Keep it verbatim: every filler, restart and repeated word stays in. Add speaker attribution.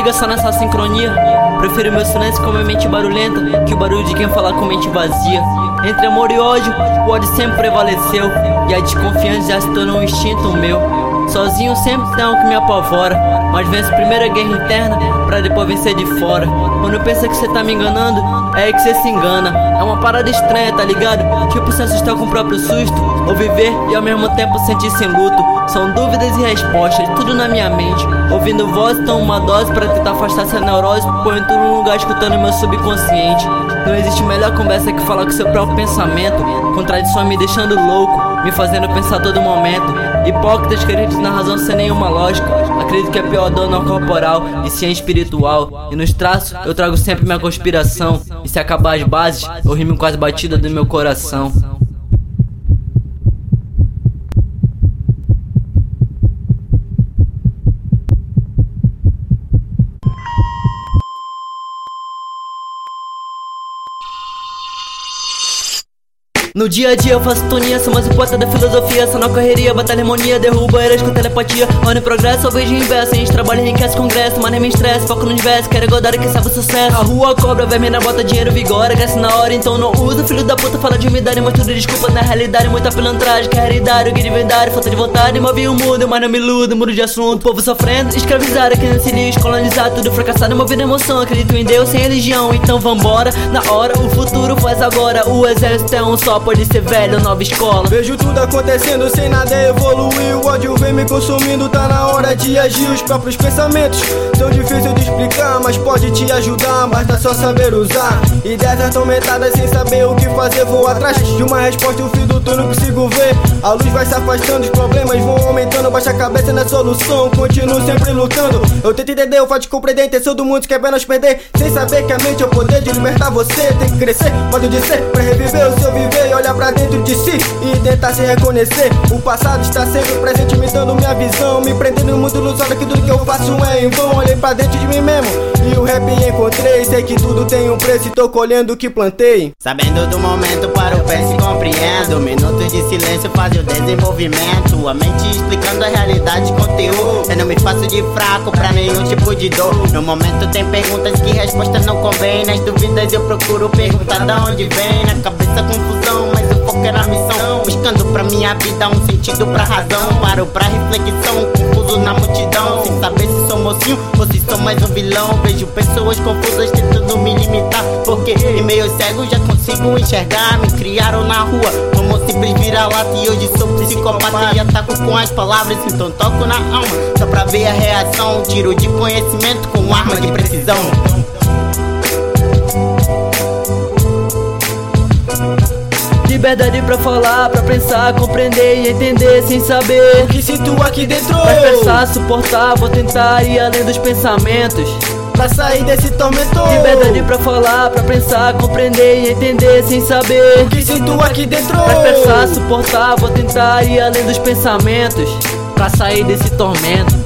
Speaker 1: liga só nessa sincronia. Prefiro meu silêncio com minha mente barulhenta que o barulho de quem fala com mente vazia. Entre amor e ódio, o ódio sempre prevaleceu e a desconfiança já se tornou um instinto meu. Sozinho sempre tem algo que me apavora, mas venço primeiro a guerra interna pra depois vencer de fora. Quando pensa que cê tá me enganando, é aí que cê se engana. É uma parada estranha, tá ligado? Tipo se assustar com o próprio susto, ou viver e ao mesmo tempo sentir-se em luto. São dúvidas e respostas, tudo na minha mente. Ouvindo voz, tomo uma dose pra tentar afastar essa neurose. Ponho tudo num lugar escutando meu subconsciente. Não existe melhor conversa que falar com seu próprio pensamento. Contradição me deixando louco, me fazendo pensar a todo momento. Hipócritas que acreditam na razão sem nenhuma lógica. Acredito que a pior dor não é corporal, e sim é espiritual. E nos traços eu trago sempre minha conspiração. E se acabar as bases, eu rimo com as batidas do meu coração. No dia a dia eu faço tonia, sou mais o poeta da filosofia. Só na correria, batalha harmonia, derrubo eras com telepatia. Olho em progresso, eu vejo inverso. A gente trabalha, enriquece congresso, mas nem me estresse. Foco no universo, quero igualdade, que sabe o sucesso. A rua cobra, verme na bota, dinheiro vigora. Cresce na hora, então não usa. Filho da puta fala de umidade, mas tudo desculpa. Na realidade, muita pilantragem, que é realidade, que de verdade. Falta de vontade, move o mundo, mas não me iludo. Mudo de assunto, o povo sofrendo, escravizado aqui nesse lixo, colonizado, tudo fracassado, movido emoção. Acredito em Deus, sem religião, então vambora. Na hora, o futuro faz agora. O exército é um só, pode ser velho, nova escola.
Speaker 2: Vejo tudo acontecendo sem nada evoluir. O ódio vem me consumindo, tá na hora de agir. Os próprios pensamentos são difíceis de explicar, mas pode te ajudar, basta só saber usar. Ideias atormentadas sem saber o que fazer. Vou atrás de uma resposta, o fim do túnel consigo ver. A luz vai se afastando, os problemas vão aumentando. Baixa a cabeça na solução, continuo sempre lutando. Eu tento entender, eu faço compreender a intenção do mundo, que é pra nós perder. Sem saber que a mente é o poder de libertar você. Tem que crescer, modo de ser, pra reviver o seu viver e olhar pra dentro de si e tentar se reconhecer. O passado está sempre presente, me dando minha visão, me prendendo no mundo ilusório, que tudo que eu faço é em vão. Olhei pra dentro de mim mesmo e o rap encontrei. Sei que tudo tem um preço e tô colhendo o que plantei.
Speaker 3: Sabendo do momento, para o penso e compreendo. Minutos de silêncio fazem o desenvolvimento. A mente explicando a realidade de conteúdo. Eu não me faço de fraco pra nenhum tipo de dor. No momento tem perguntas que resposta não convém. Nas dúvidas eu procuro perguntar de onde vem. Na cabeça confusão, mas o foco era a missão. Buscando pra minha vida um sentido pra razão. Paro pra reflexão, confuso na multidão. Sem saber se sou mocinho ou se sou mais um vilão. Vejo pessoas confusas tentando me limitar, porque em meio cego já consigo enxergar. Me criaram na rua como simples vira-lata, e hoje sou psicopata e ataco com as palavras. Então toco na alma só pra ver a reação. Tiro de conhecimento com arma de precisão.
Speaker 1: Liberdade pra falar, pra pensar, compreender e entender sem saber
Speaker 2: o que sinto aqui dentro.
Speaker 1: Pra expressar, suportar, vou tentar ir além dos pensamentos
Speaker 2: pra sair desse tormento.
Speaker 1: Liberdade pra falar, pra pensar, compreender e entender sem saber
Speaker 2: o que sinto aqui dentro.
Speaker 1: Pra expressar, suportar, vou tentar ir além dos pensamentos pra sair desse tormento.